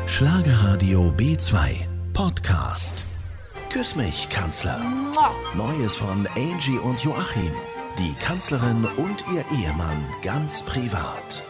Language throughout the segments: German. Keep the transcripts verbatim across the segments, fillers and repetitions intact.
Schlagerradio B zwei Podcast. Küss mich, Kanzler. Neues von Angie und Joachim. Die Kanzlerin und ihr Ehemann ganz privat.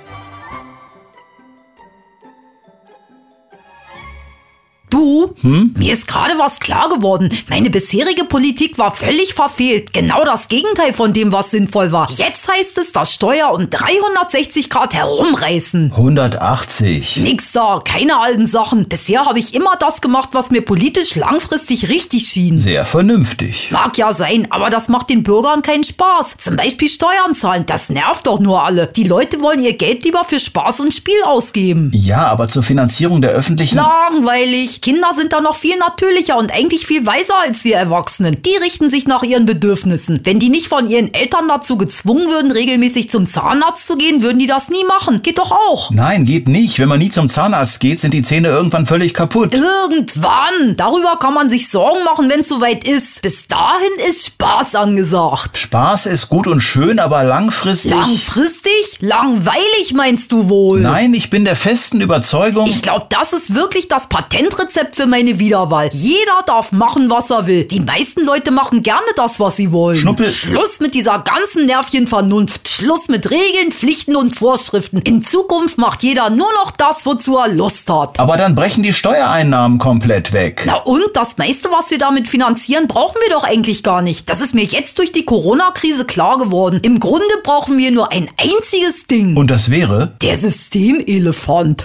Du, hm? Mir ist gerade was klar geworden. Meine bisherige Politik war völlig verfehlt. Genau das Gegenteil von dem, was sinnvoll war. Jetzt heißt es, das Steuer um dreihundertsechzig Grad herumreißen. hundertachtzig. Nix da, keine alten Sachen. Bisher habe ich immer das gemacht, was mir politisch langfristig richtig schien. Sehr vernünftig. Mag ja sein, aber das macht den Bürgern keinen Spaß. Zum Beispiel Steuern zahlen, das nervt doch nur alle. Die Leute wollen ihr Geld lieber für Spaß und Spiel ausgeben. Ja, aber zur Finanzierung der öffentlichen... Langweilig. Kinder sind da noch viel natürlicher und eigentlich viel weiser als wir Erwachsenen. Die richten sich nach ihren Bedürfnissen. Wenn die nicht von ihren Eltern dazu gezwungen würden, regelmäßig zum Zahnarzt zu gehen, würden die das nie machen. Geht doch auch. Nein, geht nicht. Wenn man nie zum Zahnarzt geht, sind die Zähne irgendwann völlig kaputt. Irgendwann. Darüber kann man sich Sorgen machen, wenn es soweit ist. Bis dahin ist Spaß angesagt. Spaß ist gut und schön, aber langfristig... Langfristig? Langweilig meinst du wohl? Nein, ich bin der festen Überzeugung... Ich glaube, das ist wirklich das Patentrezept für meine Wiederwahl. Jeder darf machen, was er will. Die meisten Leute machen gerne das, was sie wollen. Schnuppel. Schluss mit dieser ganzen Nervchenvernunft. Schluss mit Regeln, Pflichten und Vorschriften. In Zukunft macht jeder nur noch das, wozu er Lust hat. Aber dann brechen die Steuereinnahmen komplett weg. Na und? Das meiste, was wir damit finanzieren, brauchen wir doch eigentlich gar nicht. Das ist mir jetzt durch die Corona-Krise klar geworden. Im Grunde brauchen wir nur ein einziges Ding. Und das wäre? Der Systemelefant.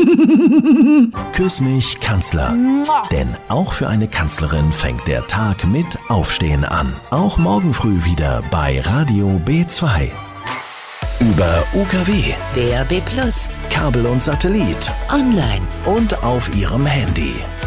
Küss mich, Kanzler. Denn auch für eine Kanzlerin fängt der Tag mit Aufstehen an. Auch morgen früh wieder bei Radio B zwei. Über U K W, D A B Plus, Kabel und Satellit online und auf Ihrem Handy.